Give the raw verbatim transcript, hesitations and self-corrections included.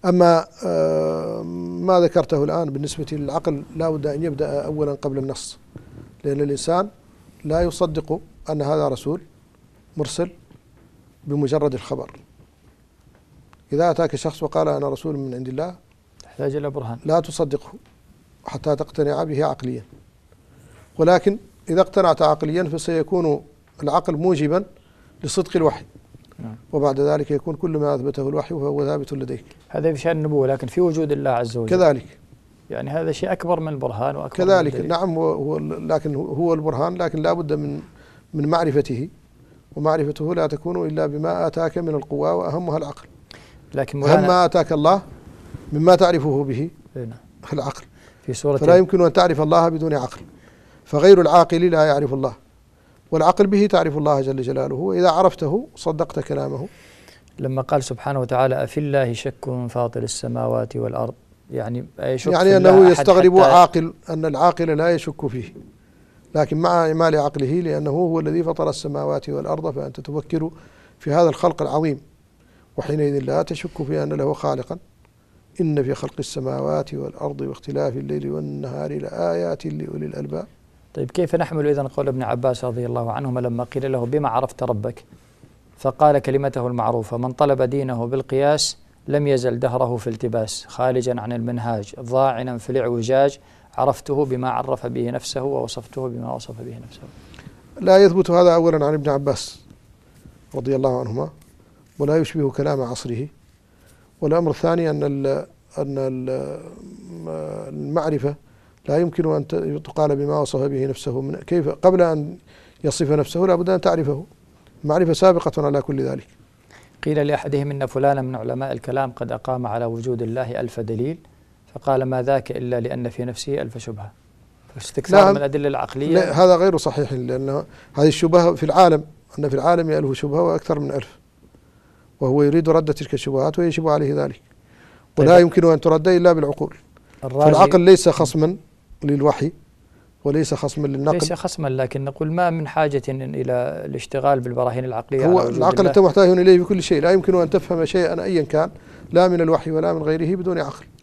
أما ما ذكرته الآن بالنسبة للعقل لا بد أن يبدأ أولا قبل النص، لأن الإنسان لا يصدق أن هذا رسول مرسل بمجرد الخبر. إذا أتاك شخص وقال أنا رسول من عند الله يحتاج إلى برهان، لا تصدقه حتى تقتنع به عقليا، ولكن إذا اقتنعت عقليا فسيكون العقل موجبا لصدق الوحي، وبعد ذلك يكون كل ما أثبته الوحي فهو ثابت لديك. هذا في شأن النبوة، لكن في وجود الله عز وجل كذلك، يعني هذا شيء أكبر من البرهان وأكبر كذلك. من نعم، هو لكن هو البرهان، لكن لا بد من من معرفته، ومعرفته لا تكون إلا بما آتاك من القوى وأهمها العقل. لكن أهم ما آتاك الله مما تعرفه به العقل، في سورة فلا يمكن أن تعرف الله بدون عقل، فغير العاقل لا يعرف الله، والعقل به تعرف الله جل جلاله، وإذا عرفته صدقت كلامه. لما قال سبحانه وتعالى أفي الله شك فاطر السماوات والأرض، يعني يشك يعني أنه يستغرب عاقل أن العاقل لا يشك فيه، لكن مع إعمال عقله، لأنه هو الذي فطر السماوات والأرض، فأنت تفكر في هذا الخلق العظيم، وحينئذ لا تشك في أن له خالقا. إن في خلق السماوات والأرض واختلاف الليل والنهار لآيات لأولي الألباب. طيب كيف نحمل إذن قول ابن عباس رضي الله عنهما لما قيل له بما عرفت ربك؟ فقال كلمته المعروفة: من طلب دينه بالقياس لم يزل دهره في التباس، خارجا عن المنهاج ضاعنا في الاعوجاج، عرفته بما عرف به نفسه ووصفته بما وصف به نفسه. لا يثبت هذا أولا عن ابن عباس رضي الله عنهما، ولا يشبه كلام عصره. والأمر الثاني أن أن المعرفة لا يمكن أن تقال بما وصف به نفسه، من كيف قبل أن يصف نفسه لا بد أن تعرفه، المعرفة سابقة على كل ذلك. قيل لأحدهم إن فلانا من علماء الكلام قد أقام على وجود الله ألف دليل، فقال ما ذاك إلا لأن في نفسه ألف شبهة. فاستكثار من الأدلة العقلية هذا غير صحيح، لأن هذه الشبهة في العالم، أن في العالم ألف شبهة وأكثر من ألف، وهو يريد رد تلك الشبهات ويشبه عليه ذلك، ولا طيب يمكن أن ترد إلا بالعقول. فالعقل ليس خصما للوحي وليس خصما للنقل، ليس خصما، لكن نقول ما من حاجة إلى الاشتغال بالبراهين العقلية. هو العقل أنت محتاج إليه بكل شيء، لا يمكن أن تفهم شيئا أيا كان لا من الوحي ولا من غيره بدون عقل.